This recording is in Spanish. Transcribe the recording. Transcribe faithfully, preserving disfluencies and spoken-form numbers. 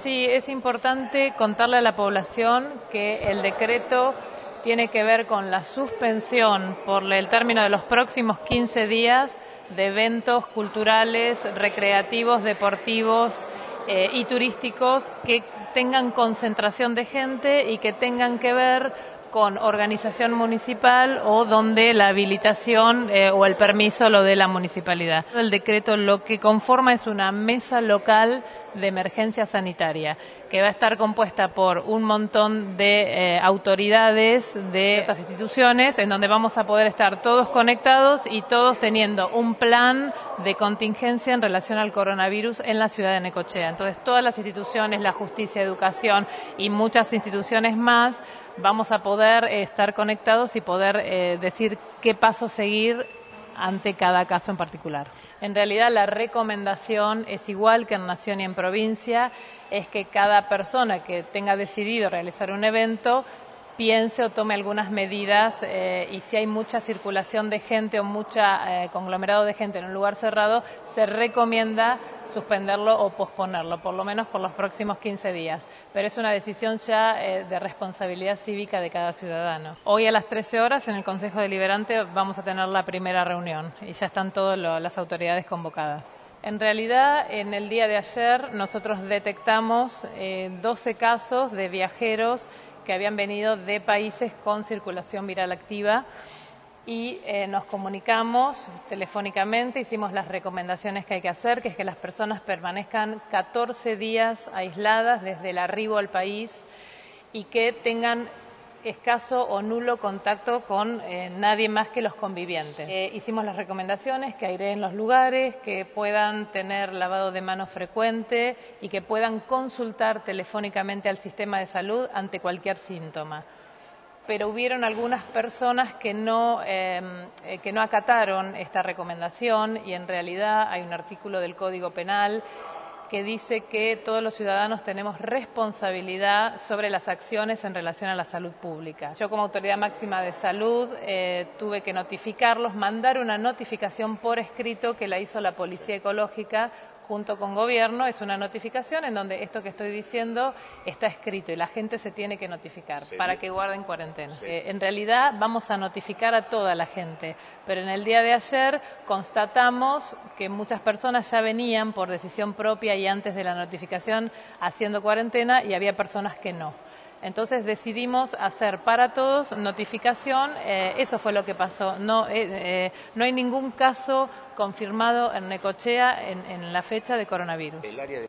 Sí, es importante contarle a la población que el decreto tiene que ver con la suspensión por el término de los próximos quince días de eventos culturales, recreativos, deportivos eh, y turísticos que tengan concentración de gente y que tengan que ver con organización municipal o donde la habilitación eh, o el permiso lo dé la municipalidad. El decreto lo que conforma es una mesa local de emergencia sanitaria que va a estar compuesta por un montón de eh, autoridades de otras instituciones en donde vamos a poder estar todos conectados y todos teniendo un plan de contingencia en relación al coronavirus en la ciudad de Necochea. Entonces todas las instituciones, la justicia, educación y muchas instituciones más vamos a poder eh, estar conectados y poder eh, decir qué paso seguir ante cada caso en particular. En realidad la recomendación es igual que en nación y en provincia, es que cada persona que tenga decidido realizar un evento piense o tome algunas medidas eh, y si hay mucha circulación de gente o mucha eh, conglomerado de gente en un lugar cerrado, se recomienda suspenderlo o posponerlo, por lo menos por los próximos quince días. Pero es una decisión ya eh, de responsabilidad cívica de cada ciudadano. Hoy a las trece horas en el Consejo Deliberante vamos a tener la primera reunión y ya están todas las autoridades convocadas. En realidad, en el día de ayer nosotros detectamos eh, doce casos de viajeros que habían venido de países con circulación viral activa y eh, nos comunicamos telefónicamente, hicimos las recomendaciones que hay que hacer, que es que las personas permanezcan catorce días aisladas desde el arribo al país y que tengan escaso o nulo contacto con eh, nadie más que los convivientes. Eh, hicimos las recomendaciones, que aireen los lugares, que puedan tener lavado de manos frecuente y que puedan consultar telefónicamente al sistema de salud ante cualquier síntoma. Pero hubieron algunas personas que no, eh, que no acataron esta recomendación y en realidad hay un artículo del Código Penal que dice que todos los ciudadanos tenemos responsabilidad sobre las acciones en relación a la salud pública. Yo como autoridad máxima de salud eh, tuve que notificarlos, mandar una notificación por escrito que la hizo la Policía Ecológica junto con gobierno. Es una notificación en donde esto que estoy diciendo está escrito y la gente se tiene que notificar ¿Sí? para que guarden cuarentena. Sí. Eh, en realidad vamos a notificar a toda la gente, pero en el día de ayer constatamos que muchas personas ya venían por decisión propia y antes de la notificación haciendo cuarentena y había personas que no. Entonces decidimos hacer para todos notificación, eh, eso fue lo que pasó. No, eh, eh, no hay ningún caso confirmado en Necochea en, en la fecha de coronavirus.